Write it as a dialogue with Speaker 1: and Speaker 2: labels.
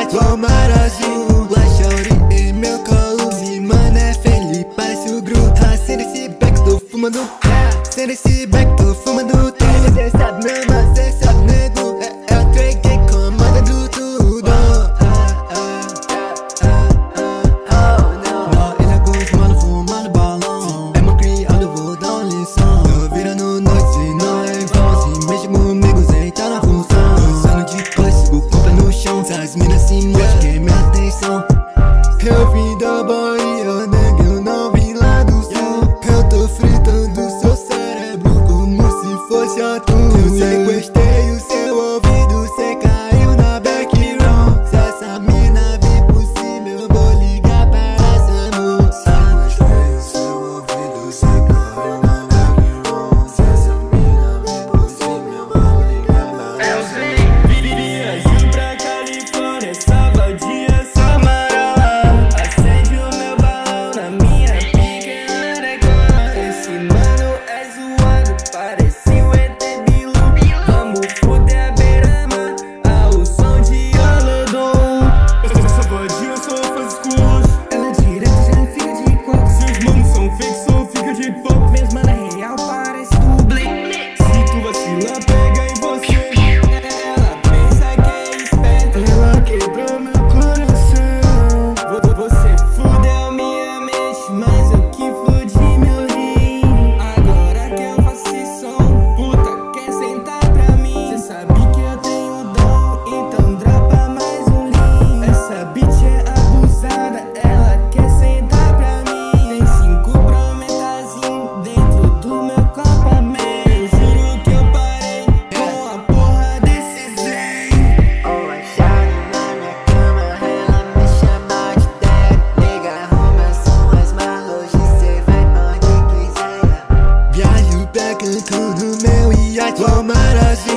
Speaker 1: iate ao mar azul. A shawty em meu colo, me mano é feliz, parece o Gru. Acende esse beck, tô fumando. Acende esse beck, tô fumando. Cê sabe mesmo, cê sabe nego. É o Trey que comanda do tudo. Na ilha com os mano fumando balão. É meu criado, vou dar uma lição. Tô virando noite, não é falso. Mexe comigo, sem tá na função. Dançando de costas, o corpo é no chão. Essas minas se mexem, que minha atenção. Eu vim da Bahia, nega, eu não vim lá do sul. Eu tô fritando seu cérebro como se fosse atum. Eu sequestrei o seu ouvido, cê caiu na background. Se essa mina vir por cima, eu vou ligar para essa moça. Sequestrei o seu ouvido, cê caiu na background. Se essa mina vir por cima, eu vou ligar para essa moça.
Speaker 2: Viagem pra Califórnia, Salvadinha, Samarala. Acende o meu balão na minha pequena decora. Esse mano é zoado, parece o ET Bilu. Vamos fuder a beira-mar ao som de Olodum. Salvadinha só faz escuros. Ela é direto, já fica de quatro. Seus manos são fakes, só fica de pop. Mesmo ela é real, parece dublê. Se tu vacilar, pega em você. Ela pensa que é esperta, ela quebrou meu coração. Você fudeu minha mente, mas eu que fudi meu rim. Agora que eu faço esse som, puta, quer sentar pra mim? Cê sabe que eu tenho dom, então dropa mais um lean. Essa bitch é abusada, ela quer sentar pra mim. Tem 5 prometazinho dentro do meu campamento. Eu juro que eu parei com a porra desse zen.
Speaker 1: Oh, a chave na minha cama, ela me chama de Daddy. Liga, arruma suas malas, cê vai onde quiser. Viajo pra Cancún no meu iate ao mar azul.